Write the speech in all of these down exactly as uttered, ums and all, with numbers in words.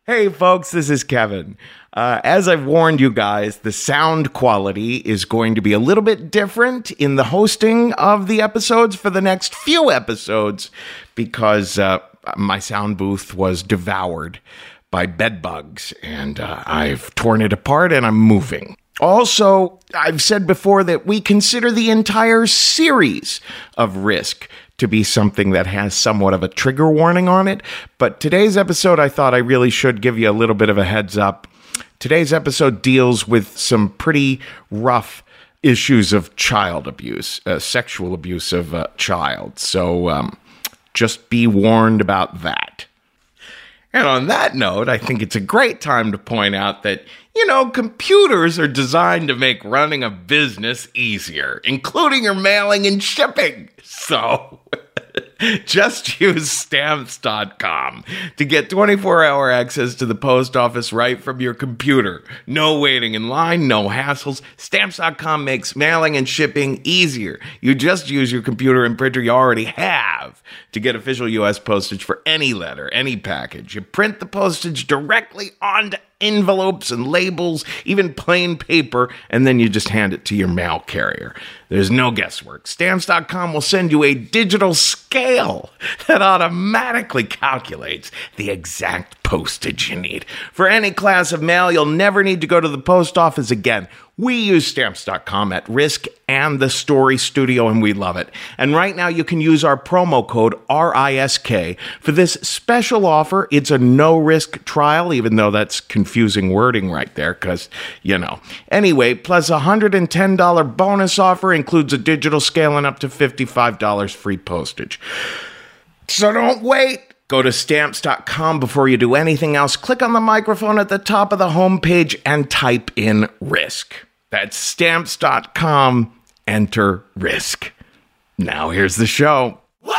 Hey folks, this is Kevin. Uh, as I've warned you guys, the sound quality is going to be a little bit different in the hosting of the episodes for the next few episodes because uh, my sound booth was devoured by bed bugs and uh, I've torn it apart and I'm moving. Also, I've said before that we consider the entire series of Risk to be something that has somewhat of a trigger warning on it. But today's episode, I thought I really should give you a little bit of a heads up. Today's episode deals with some pretty rough issues of child abuse, uh, sexual abuse of a child. So um, just be warned about that. And on that note, I think it's a great time to point out that, you know, computers are designed to make running a business easier, including your mailing and shipping. So just use stamps dot com to get twenty-four hour access to the post office right from your computer. No waiting in line, no hassles. Stamps dot com makes mailing and shipping easier. You just use your computer and printer you already have to get official U S postage for any letter, any package. You print the postage directly onto envelopes and labels, even plain paper, and then you just hand it to your mail carrier. There's no guesswork. Stamps dot com will send you a digital scale that automatically calculates the exact postage you need. For any class of mail, you'll never need to go to the post office again. We use Stamps dot com at Risk and the Story Studio, and we love it. And right now, you can use our promo code R I S K for this special offer. It's a no-risk trial, even though that's confusing wording right there, because, you know. Anyway, plus a one hundred ten dollars bonus offer includes a digital scale and up to fifty-five dollars free postage. So don't wait. Go to Stamps dot com before you do anything else. Click on the microphone at the top of the homepage and type in Risk. That's Stamps dot com. Enter Risk. Now here's the show.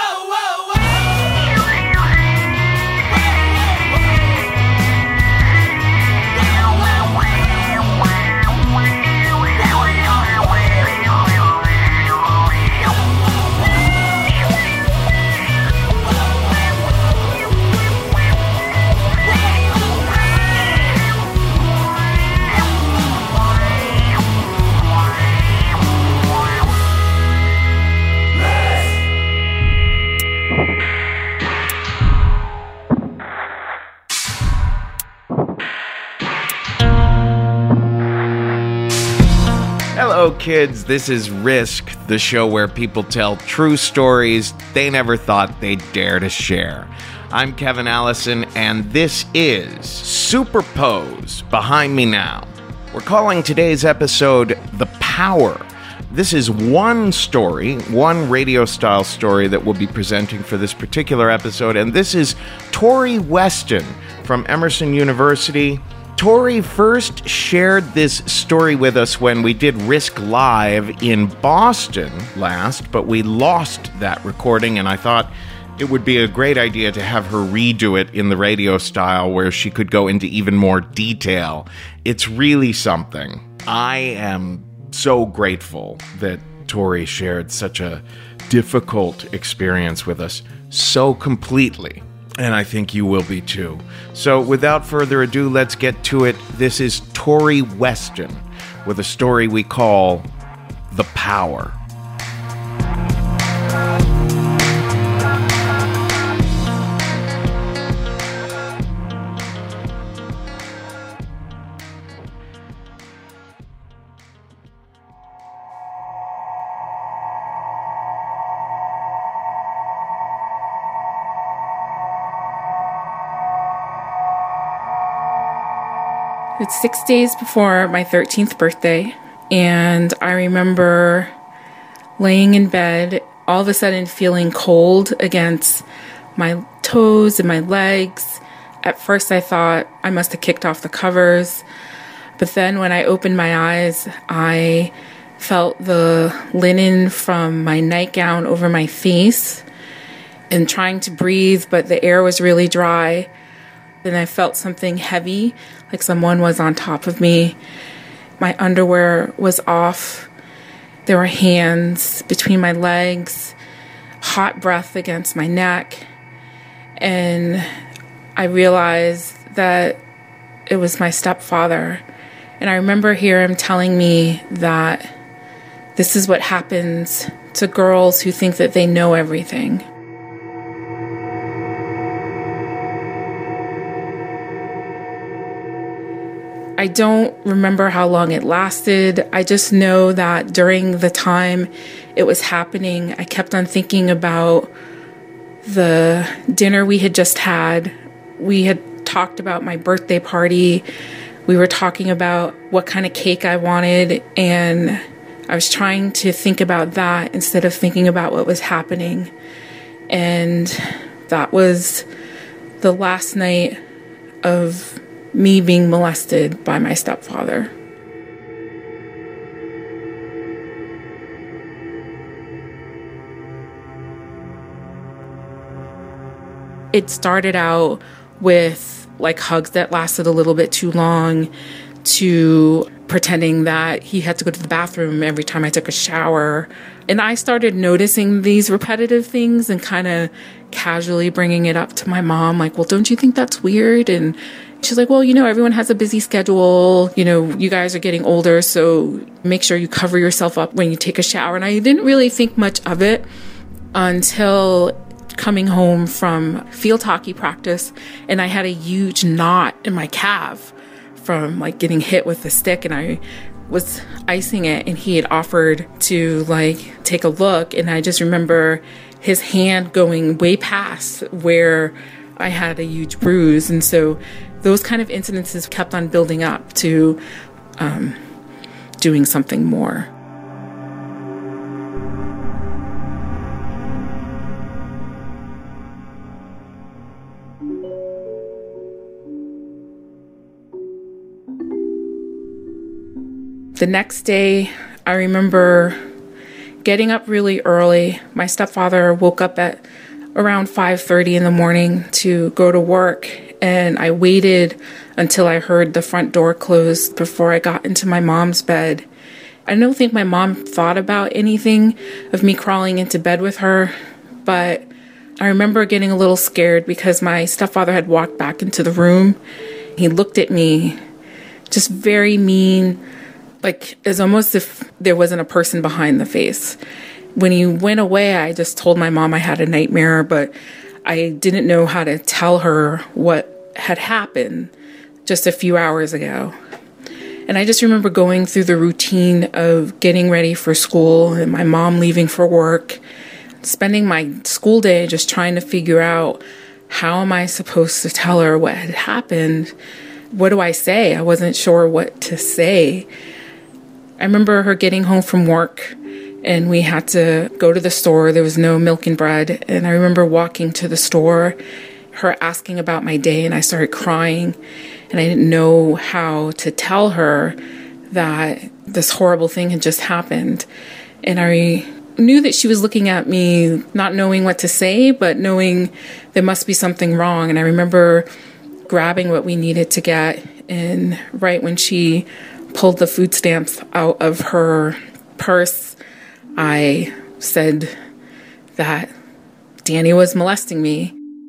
Hello, kids. This is Risk, the show where people tell true stories they never thought they'd dare to share. I'm Kevin Allison, and this is Superpose, behind me now. We're calling today's episode The Power. This is one story, one radio-style story that we'll be presenting for this particular episode, and this is Tori Weston from Emerson University. Tori first shared this story with us when we did Risk Live in Boston last, but we lost that recording, and I thought it would be a great idea to have her redo it in the radio style where she could go into even more detail. It's really something. I am so grateful that Tori shared such a difficult experience with us so completely. And I think you will be too. So without further ado, let's get to it. This is Tori Weston with a story we call The Power. It's six days before my thirteenth birthday, and I remember laying in bed, all of a sudden feeling cold against my toes and my legs. At first I thought I must have kicked off the covers, but then when I opened my eyes, I felt the linen from my nightgown over my face and trying to breathe, but the air was really dry. Then I felt something heavy, like someone was on top of me. My underwear was off. There were hands between my legs, hot breath against my neck. And I realized that it was my stepfather. And I remember hear him telling me that this is what happens to girls who think that they know everything. I don't remember how long it lasted. I just know that during the time it was happening, I kept on thinking about the dinner we had just had. We had talked about my birthday party. We were talking about what kind of cake I wanted, and I was trying to think about that instead of thinking about what was happening. And that was the last night of me being molested by my stepfather. It started out with like hugs that lasted a little bit too long, to pretending that he had to go to the bathroom every time I took a shower. And I started noticing these repetitive things and kind of casually bringing it up to my mom, like, well, don't you think that's weird? And she's like, well, you know, everyone has a busy schedule. You know, you guys are getting older, so make sure you cover yourself up when you take a shower. And I didn't really think much of it until coming home from field hockey practice, and I had a huge knot in my calf from like getting hit with the stick, and I was icing it, and he had offered to like take a look, and I just remember his hand going way past where I had a huge bruise. And so those kind of incidences kept on building up to um, doing something more. The next day, I remember getting up really early. My stepfather woke up at around five thirty in the morning to go to work, and I waited until I heard the front door close before I got into my mom's bed. I don't think my mom thought about anything of me crawling into bed with her, but I remember getting a little scared because my stepfather had walked back into the room. He looked at me just very mean, like it's almost if there wasn't a person behind the face. When he went away, I just told my mom I had a nightmare, but I didn't know how to tell her what had happened just a few hours ago. And I just remember going through the routine of getting ready for school and my mom leaving for work, spending my school day just trying to figure out, how am I supposed to tell her what had happened? What do I say? I wasn't sure what to say. I remember her getting home from work, and we had to go to the store. There was no milk and bread. And I remember walking to the store, her asking about my day, and I started crying. And I didn't know how to tell her that this horrible thing had just happened. And I knew that she was looking at me, not knowing what to say, but knowing there must be something wrong. And I remember grabbing what we needed to get. And right when she pulled the food stamps out of her purse, I said that Danny was molesting me.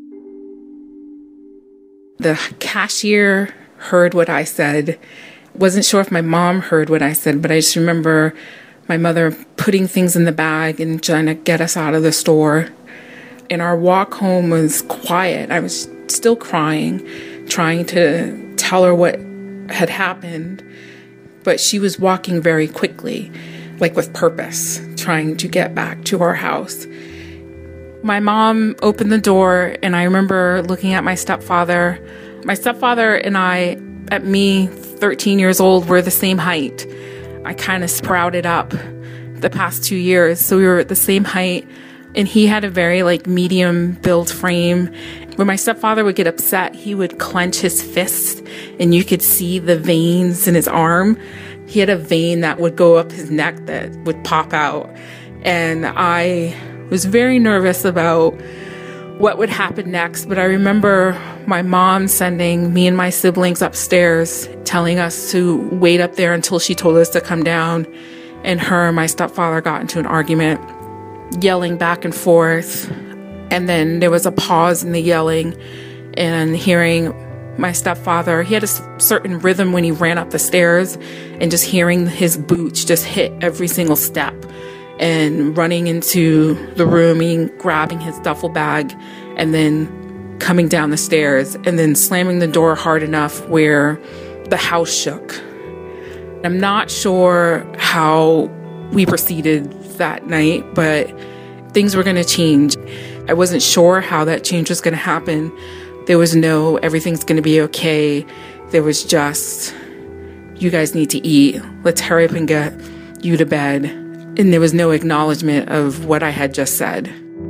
The cashier heard what I said. Wasn't sure if my mom heard what I said, but I just remember my mother putting things in the bag and trying to get us out of the store. And our walk home was quiet. I was still crying, trying to tell her what had happened. But she was walking very quickly, like with purpose, trying to get back to our house. My mom opened the door, and I remember looking at my stepfather. My stepfather and I, at me, thirteen years old, were the same height. I kind of sprouted up the past two years, so we were at the same height. And he had a very like medium build frame. When my stepfather would get upset, he would clench his fist, and you could see the veins in his arm. He had a vein that would go up his neck that would pop out. And I was very nervous about what would happen next. But I remember my mom sending me and my siblings upstairs, telling us to wait up there until she told us to come down. And her and my stepfather got into an argument, yelling back and forth. And then there was a pause in the yelling, and hearing my stepfather, he had a certain rhythm when he ran up the stairs, and just hearing his boots just hit every single step, and running into the room and grabbing his duffel bag and then coming down the stairs and then slamming the door hard enough where the house shook. I'm not sure how we proceeded that night, but things were going to change. I wasn't sure how that change was going to happen. There was no, everything's going to be okay. There was just, you guys need to eat. Let's hurry up and get you to bed. And there was no acknowledgement of what I had just said.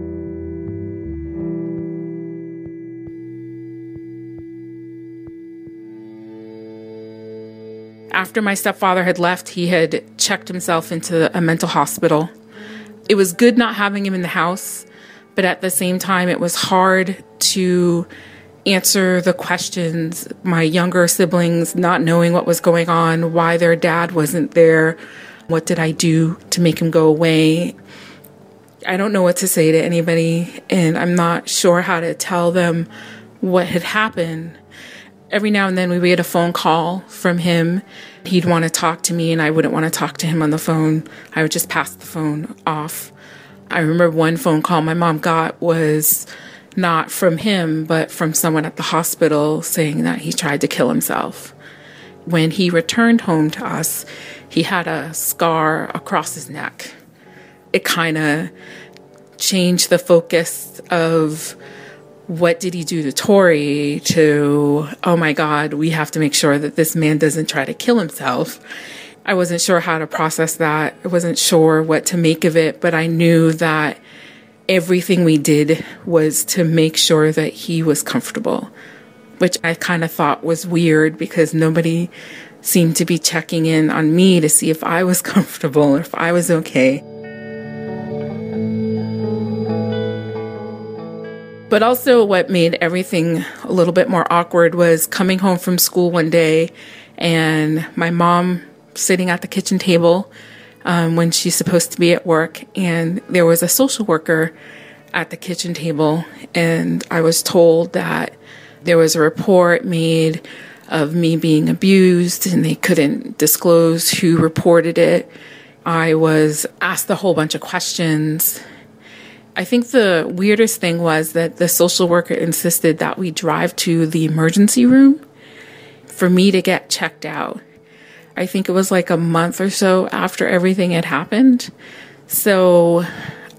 After my stepfather had left, he had checked himself into a mental hospital. It was good not having him in the house, but at the same time, it was hard to answer the questions. My younger siblings not knowing what was going on, why their dad wasn't there, what did I do to make him go away? I don't know what to say to anybody, and I'm not sure how to tell them what had happened. Every now and then we would get a phone call from him. He'd want to talk to me, and I wouldn't want to talk to him on the phone. I would just pass the phone off. I remember one phone call my mom got was not from him, but from someone at the hospital saying that he tried to kill himself. When he returned home to us, he had a scar across his neck. It kind of changed the focus of what did he do to Tori to, oh my God, we have to make sure that this man doesn't try to kill himself. I wasn't sure how to process that. I wasn't sure what to make of it, but I knew that everything we did was to make sure that he was comfortable, which I kind of thought was weird because nobody seemed to be checking in on me to see if I was comfortable or if I was okay. But also what made everything a little bit more awkward was coming home from school one day and my mom sitting at the kitchen table um, when she's supposed to be at work, and there was a social worker at the kitchen table, and I was told that there was a report made of me being abused and they couldn't disclose who reported it. I was asked a whole bunch of questions. I think the weirdest thing was that the social worker insisted that we drive to the emergency room for me to get checked out. I think it was like a month or so after everything had happened. So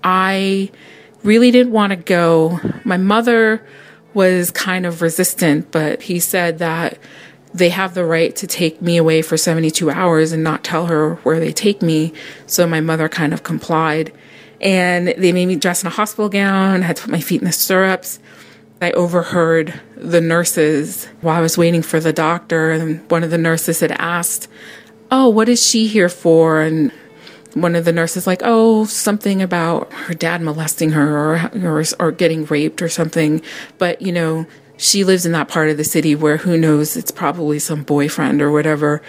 I really didn't want to go. My mother was kind of resistant, but he said that they have the right to take me away for seventy-two hours and not tell her where they take me. So my mother kind of complied. And they made me dress in a hospital gown, I had to put my feet in the stirrups. I overheard the nurses while I was waiting for the doctor, and one of the nurses had asked, oh, what is she here for? And one of the nurses like, oh, something about her dad molesting her or, or, or getting raped or something. But, you know, she lives in that part of the city where who knows, it's probably some boyfriend or whatever.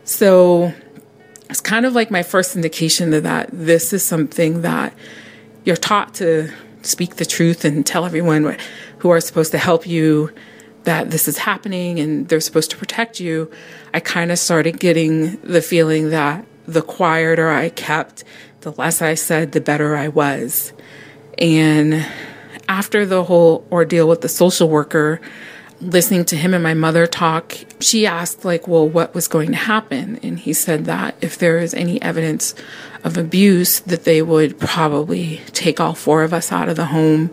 So it's kind of like my first indication of that this is something that you're taught to speak the truth and tell everyone who are supposed to help you that this is happening and they're supposed to protect you. I kind of started getting the feeling that the quieter I kept, the less I said, the better I was. And after the whole ordeal with the social worker, listening to him and my mother talk, she asked, like, well, what was going to happen? And he said that if there is any evidence of abuse, that they would probably take all four of us out of the home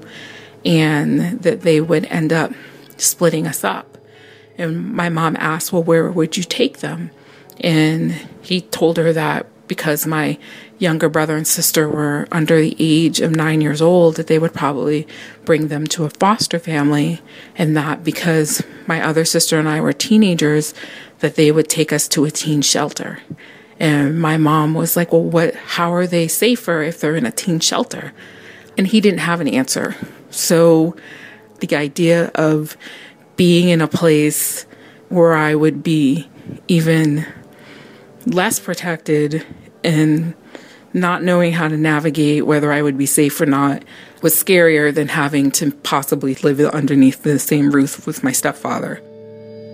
and that they would end up splitting us up. And my mom asked, well, where would you take them? And he told her that because my younger brother and sister were under the age of nine years old, that they would probably bring them to a foster family, and that because my other sister and I were teenagers, that they would take us to a teen shelter. And my mom was like, well, what, how are they safer if they're in a teen shelter? And he didn't have an answer. So the idea of being in a place where I would be even less protected and not knowing how to navigate whether I would be safe or not was scarier than having to possibly live underneath the same roof with my stepfather.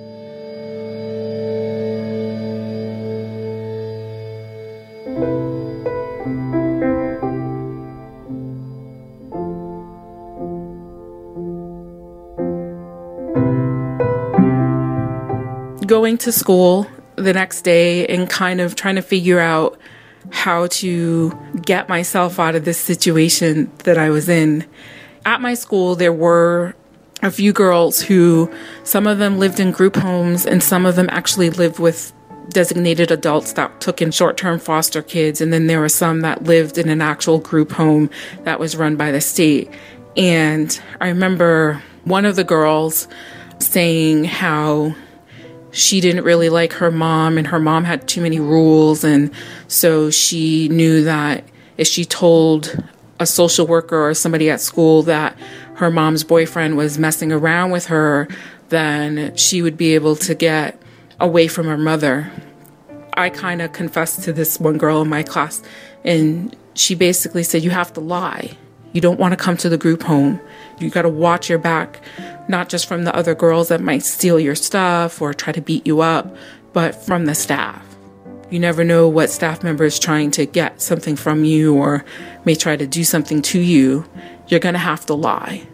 going to school the next day and kind of trying to figure out how to get myself out of this situation that I was in. At my school, there were a few girls who, some of them lived in group homes and some of them actually lived with designated adults that took in short-term foster kids. And then there were some that lived in an actual group home that was run by the state. And I remember one of the girls saying how she didn't really like her mom and her mom had too many rules. And so she knew that if she told a social worker or somebody at school that her mom's boyfriend was messing around with her, then she would be able to get away from her mother. I kind of confessed to this one girl in my class, and she basically said, you have to lie. You don't want to come to the group home. You got to watch your back, not just from the other girls that might steal your stuff or try to beat you up, but from the staff. You never know what staff member is trying to get something from you or may try to do something to you. You're going to have to lie.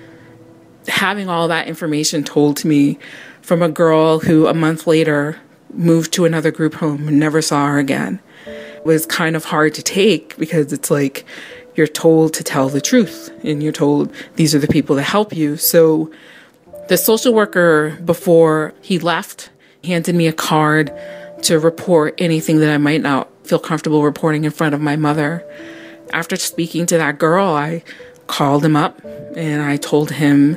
Having all that information told to me from a girl who a month later moved to another group home and never saw her again was kind of hard to take, because it's like you're told to tell the truth and you're told these are the people that help you. So the social worker, before he left, handed me a card to report anything that I might not feel comfortable reporting in front of my mother. After speaking to that girl, I called him up and I told him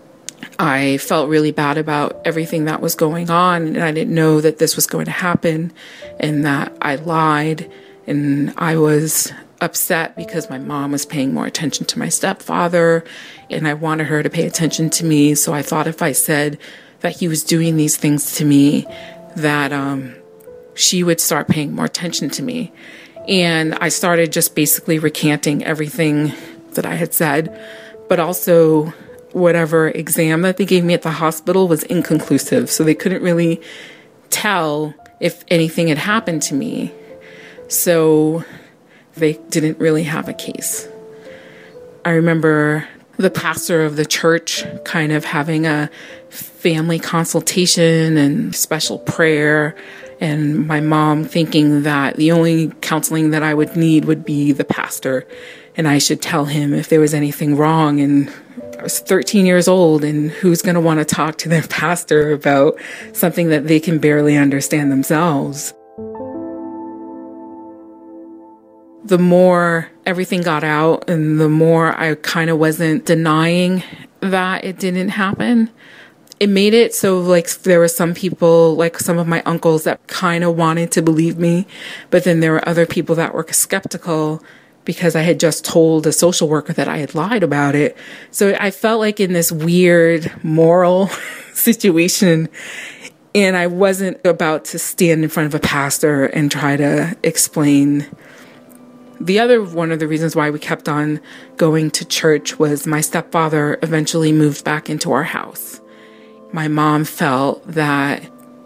I felt really bad about everything that was going on, and I didn't know that this was going to happen, and that I lied, and I was upset because my mom was paying more attention to my stepfather, and I wanted her to pay attention to me. So I thought if I said that he was doing these things to me, that um, she would start paying more attention to me. And I started just basically recanting everything that I had said, but also whatever exam that they gave me at the hospital was inconclusive. So they couldn't really tell if anything had happened to me. So they didn't really have a case. I remember the pastor of the church kind of having a family consultation and special prayer, and my mom thinking that the only counseling that I would need would be the pastor, and I should tell him if there was anything wrong. And I was thirteen years old, and who's going to want to talk to their pastor about something that they can barely understand themselves? The more everything got out and the more I kind of wasn't denying that it didn't happen, it made it so like there were some people, like some of my uncles, that kind of wanted to believe me, but then there were other people that were skeptical because I had just told a social worker that I had lied about it. So I felt like in this weird moral situation, and I wasn't about to stand in front of a pastor and try to explain. The other one of the reasons why we kept on going to church was my stepfather eventually moved back into our house. My mom felt that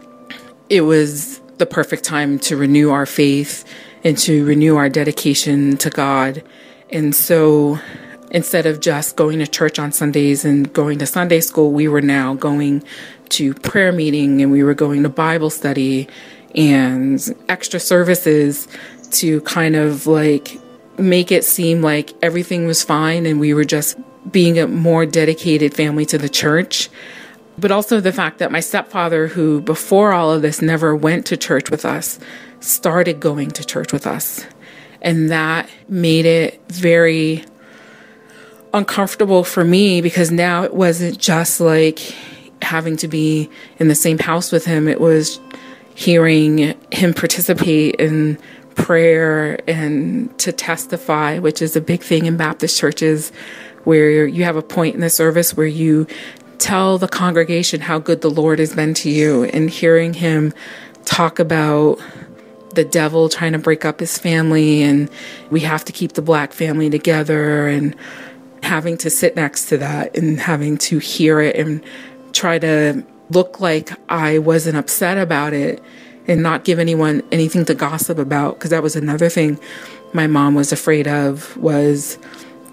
it was the perfect time to renew our faith and to renew our dedication to God. And so instead of just going to church on Sundays and going to Sunday school, we were now going to prayer meeting, and we were going to Bible study and extra services to kind of like make it seem like everything was fine and we were just being a more dedicated family to the church. But also the fact that my stepfather, who before all of this never went to church with us, started going to church with us. And that made it very uncomfortable for me, because now it wasn't just like having to be in the same house with him. It was hearing him participate in prayer and to testify, which is a big thing in Baptist churches, where you have a point in the service where you tell the congregation how good the Lord has been to you, and hearing him talk about the devil trying to break up his family and we have to keep the black family together, and having to sit next to that and having to hear it and try to look like I wasn't upset about it and not give anyone anything to gossip about, because that was another thing my mom was afraid of, was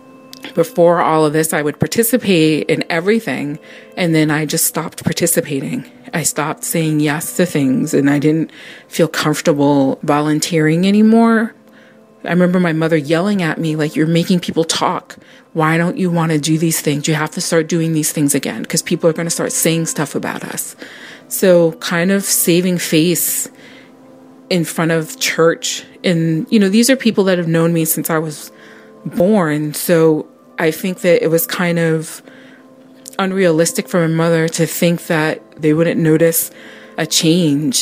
before all of this, I would participate in everything, and then I just stopped participating. I stopped saying yes to things, and I didn't feel comfortable volunteering anymore. I remember my mother yelling at me, like, you're making people talk. Why don't you want to do these things? You have to start doing these things again, because people are going to start saying stuff about us. So kind of saving face in front of church. And, you know, these are people that have known me since I was born. So I think that it was kind of unrealistic for my mother to think that they wouldn't notice a change.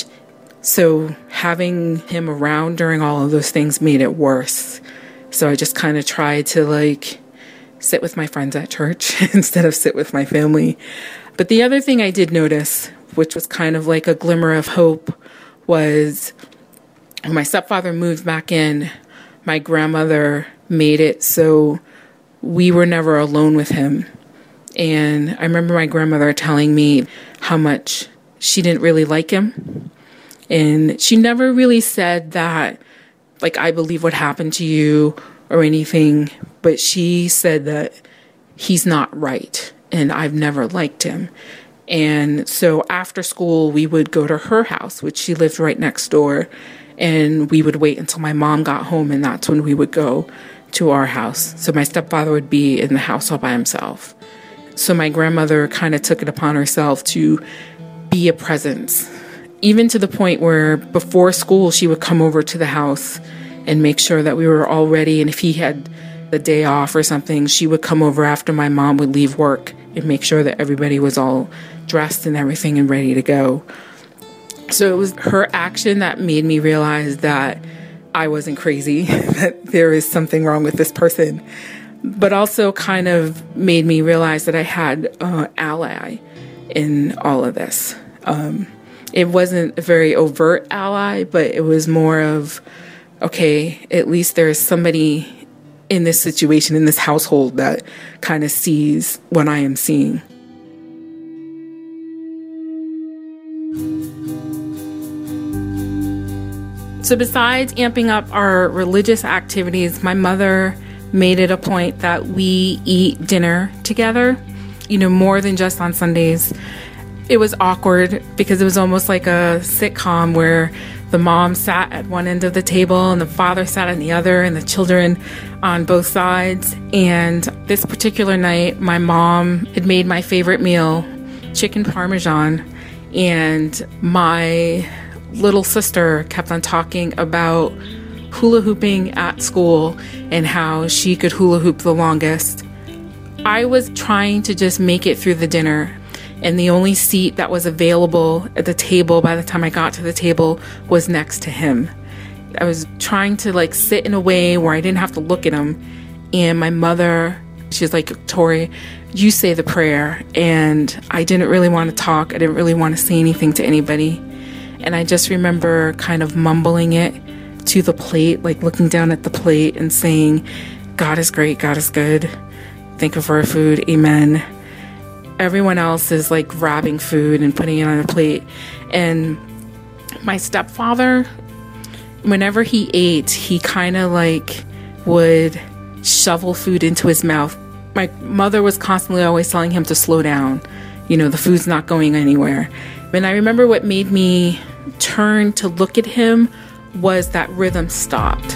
So having him around during all of those things made it worse. So I just kind of tried to like sit with my friends at church instead of sit with my family. But the other thing I did notice, which was kind of like a glimmer of hope, was when my stepfather moved back in, my grandmother made it so we were never alone with him. And I remember my grandmother telling me how much she didn't really like him. And she never really said that, like, I believe what happened to you or anything. But she said that he's not right. And I've never liked him. And so after school, we would go to her house, which she lived right next door. And we would wait until my mom got home. And that's when we would go to our house. So my stepfather would be in the house all by himself. So my grandmother kind of took it upon herself to be a presence, even to the point where before school, she would come over to the house and make sure that we were all ready. And if he had the day off or something, she would come over after my mom would leave work and make sure that everybody was all dressed and everything and ready to go. So it was her action that made me realize that I wasn't crazy, that there is something wrong with this person, but also kind of made me realize that I had an ally in all of this. Um, it wasn't a very overt ally, but it was more of, okay, at least there is somebody in this situation, in this household, that kind of sees what I am seeing. So besides amping up our religious activities, my mother made it a point that we eat dinner together, you know, more than just on Sundays. It was awkward because it was almost like a sitcom where the mom sat at one end of the table and the father sat on the other and the children on both sides. And this particular night, my mom had made my favorite meal, chicken parmesan, and my little sister kept on talking about hula hooping at school and how she could hula hoop the longest. I was trying to just make it through the dinner, and the only seat that was available at the table by the time I got to the table was next to him. I was trying to like sit in a way where I didn't have to look at him, and my mother, she's like, Tori, you say the prayer. And I didn't really want to talk. I didn't really want to say anything to anybody. And I just remember kind of mumbling it to the plate, like looking down at the plate and saying, God is great, God is good. Thank you for our food, amen. Everyone else is like grabbing food and putting it on a plate. And my stepfather, whenever he ate, he kind of like would shovel food into his mouth. My mother was constantly always telling him to slow down. You know, the food's not going anywhere. And I remember what made me turn to look at him was that rhythm stopped.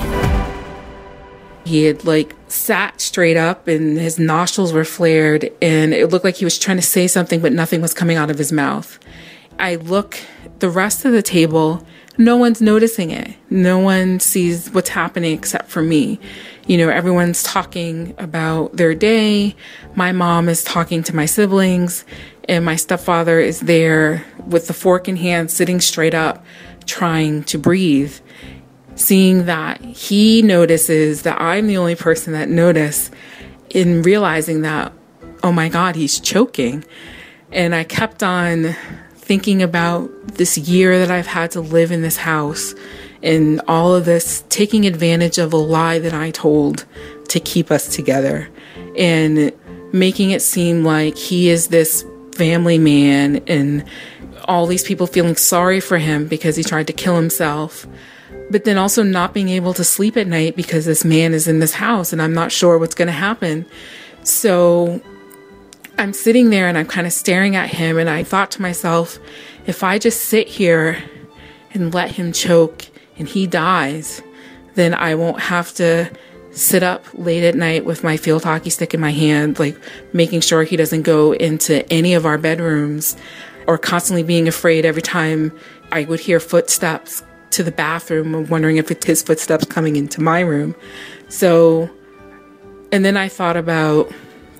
He had like sat straight up and his nostrils were flared and it looked like he was trying to say something, but nothing was coming out of his mouth. I look the rest of the table, no one's noticing it. No one sees what's happening except for me. You know, everyone's talking about their day. My mom is talking to my siblings, and my stepfather is there with the fork in hand, sitting straight up, trying to breathe. Seeing that he notices that I'm the only person that noticed, in realizing that, oh my God, he's choking. And I kept on thinking about this year that I've had to live in this house and all of this, taking advantage of a lie that I told to keep us together and making it seem like he is this family man and all these people feeling sorry for him because he tried to kill himself. but then also not being able to sleep at night because this man is in this house and I'm not sure what's going to happen. So I'm sitting there and I'm kind of staring at him, and I thought to myself, if I just sit here and let him choke and he dies, then I won't have to sit up late at night with my field hockey stick in my hand, like making sure he doesn't go into any of our bedrooms, or constantly being afraid every time I would hear footsteps to the bathroom, wondering if it's his footsteps coming into my room. So, and then I thought about,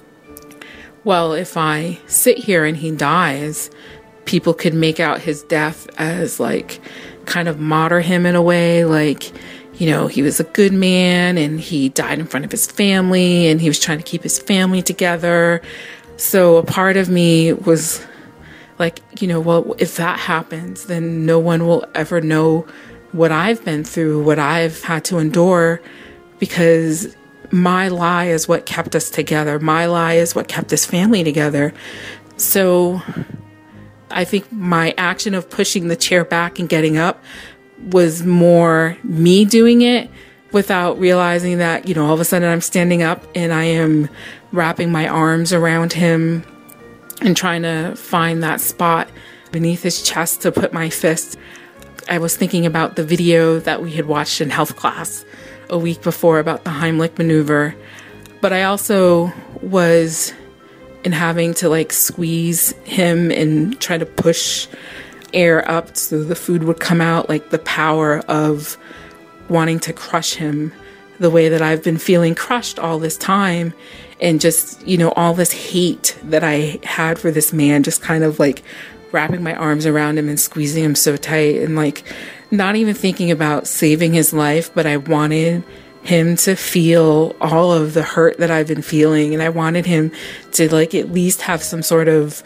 well, if I sit here and he dies, people could make out his death as like kind of martyr him in a way, like, you know, he was a good man and he died in front of his family and he was trying to keep his family together. So a part of me was like, you know, well, if that happens, then no one will ever know what I've been through, what I've had to endure, because my lie is what kept us together. My lie is what kept this family together. So I think my action of pushing the chair back and getting up was more me doing it without realizing that, you know, all of a sudden I'm standing up and I am wrapping my arms around him and trying to find that spot beneath his chest to put my fist. I was thinking about the video that we had watched in health class a week before about the Heimlich maneuver. But I also was in having to like squeeze him and try to push air up so the food would come out, like the power of wanting to crush him the way that I've been feeling crushed all this time. And just, you know, all this hate that I had for this man, just kind of like wrapping my arms around him and squeezing him so tight, and like not even thinking about saving his life, but I wanted him to feel all of the hurt that I've been feeling. And I wanted him to like at least have some sort of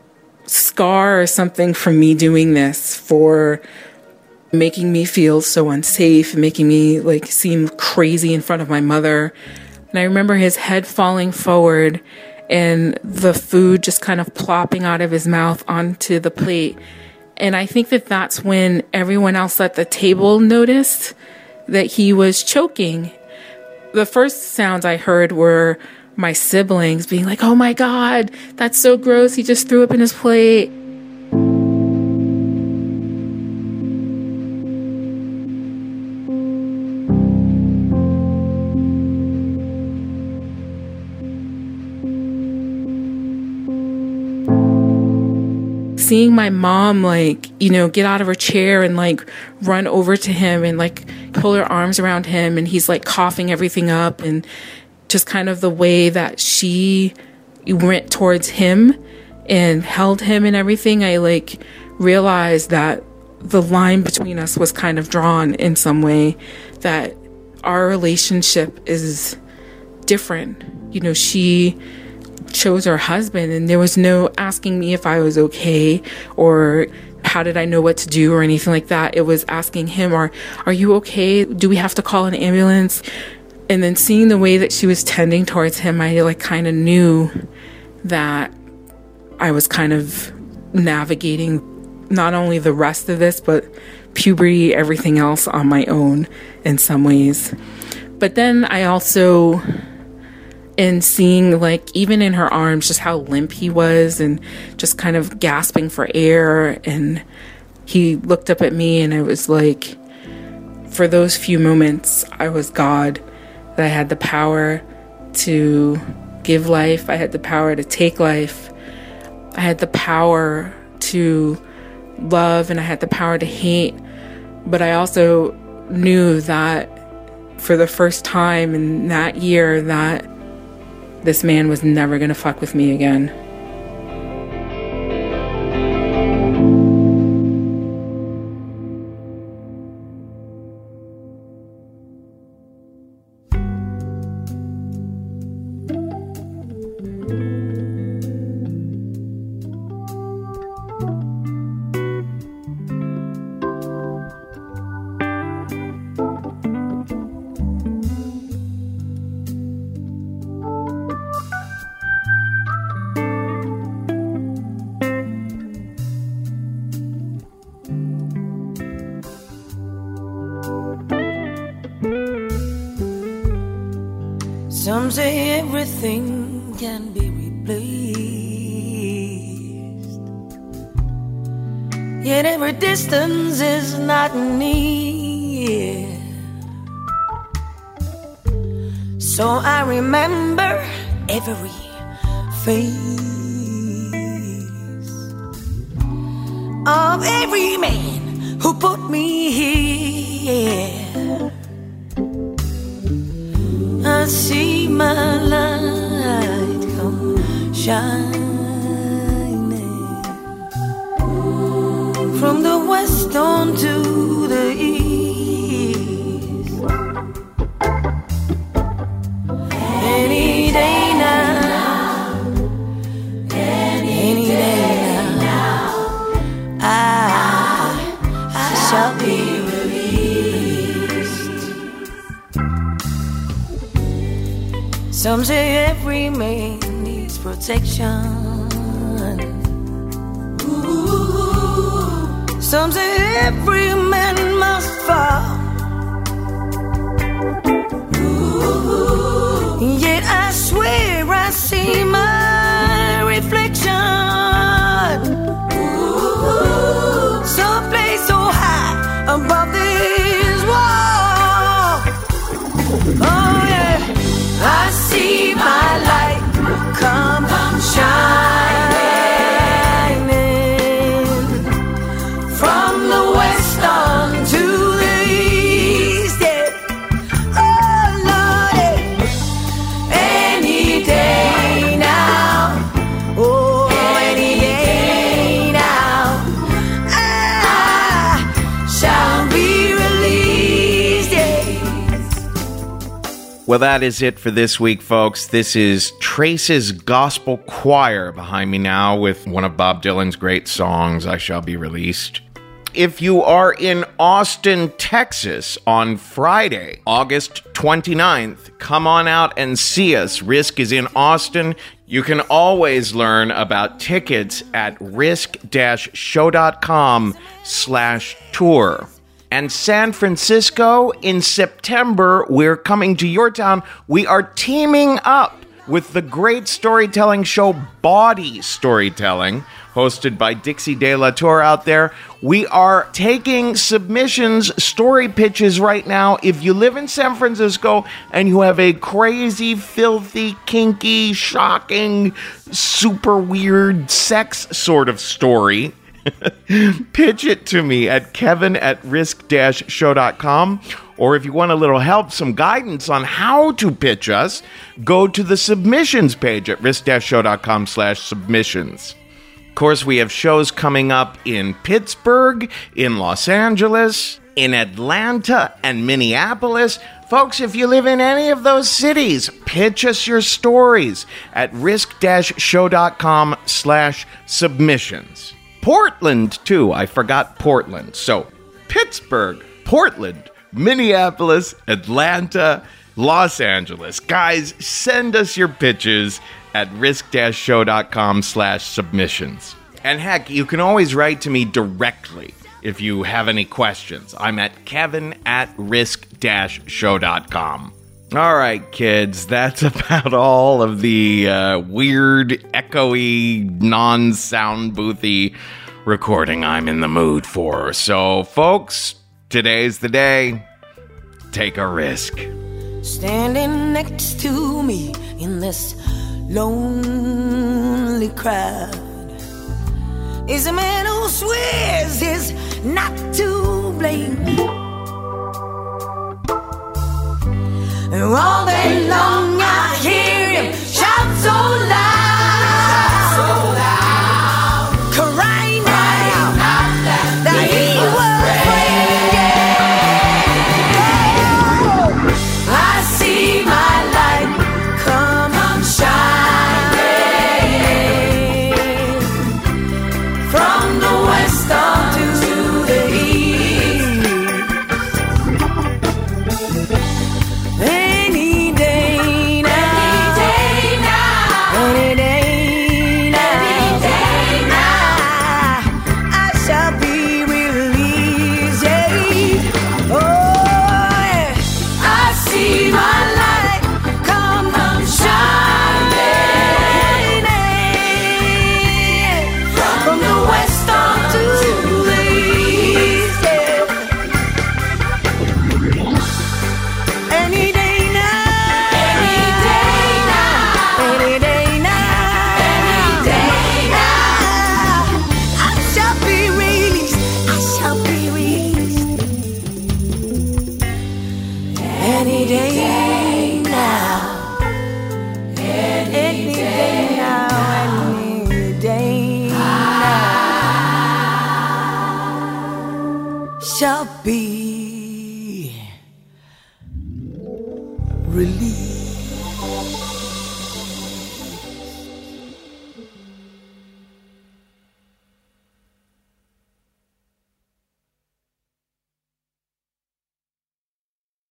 scar or something from me doing this, for making me feel so unsafe, making me like seem crazy in front of my mother. And I remember his head falling forward and the food just kind of plopping out of his mouth onto the plate. And I think that that's when everyone else at the table noticed that he was choking. The first sounds I heard were my siblings being like, "Oh my God, that's so gross. He just threw up in his plate." Seeing my mom, like, you know, get out of her chair and like run over to him and like pull her arms around him, and he's like coughing everything up, and just kind of the way that she went towards him and held him and everything, I like realized that the line between us was kind of drawn in some way, that our relationship is different. You know, she chose her husband, and there was no asking me if I was okay or how did I know what to do or anything like that. It was asking him, are, are you okay? Do we have to call an ambulance? And then seeing the way that she was tending towards him, I like kind of knew that I was kind of navigating not only the rest of this, but puberty, everything else on my own in some ways. But then I also, in seeing like even in her arms, just how limp he was and just kind of gasping for air. And he looked up at me, and I was like, for those few moments, I was God. That I had the power to give life. I had the power to take life. I had the power to love, and I had the power to hate. But I also knew that for the first time in that year, that this man was never going to fuck with me again. Some say everything can be replaced, yet every distance is not near. So I remember every face of every man who put me here. I see my light come shining from the west on to the east. Any day now, any day now, I, I shall be released. Some say every man needs protection. Ooh. Some say every man must fall. Ooh. Yet I swear I see my reflection. Ooh. Someplace so high above this wall. Oh yeah, I see my light come shining from the west on to the east. Yeah. Oh Lord, any day now, oh any day now, I shall be released. Yeah. Well, that is it for this week, folks. This is Trace's Gospel Choir behind me now with one of Bob Dylan's great songs, I Shall Be Released. If you are in Austin, Texas on Friday, August twenty-ninth, come on out and see us. Risk is in Austin. You can always learn about tickets at risk-show.com slash tour. And San Francisco, in September, we're coming to your town. We are teaming up with the great storytelling show Bawdy Storytelling, hosted by Dixie De La Tour out there. We are taking submissions, story pitches right now. If you live in San Francisco and you have a crazy, filthy, kinky, shocking, super weird sex sort of story, pitch it to me at kevin at risk dash show dot com. Or if you want a little help, some guidance on how to pitch us, go to the submissions page at risk-show.com slash submissions. Of course, we have shows coming up in Pittsburgh, in Los Angeles, in Atlanta, and Minneapolis. Folks, if you live in any of those cities, pitch us your stories at risk-show.com slash submissions. Portland, too. I forgot Portland. So, Pittsburgh, Portland, Minneapolis, Atlanta, Los Angeles. Guys, send us your pitches at risk-show.com slash submissions. And heck, you can always write to me directly if you have any questions. I'm at kevin at risk-show.com. All right, kids, that's about all of the uh, weird, echoey, non-sound boothy recording I'm in the mood for. So, folks, today's the day. Take a risk. Standing next to me in this lonely crowd is a man who swears he's not to blame. And all day long I hear him shout so loud, so loud, crying out that he was afraid. Oh, I see my light come shining from the west on to the east. shall be released.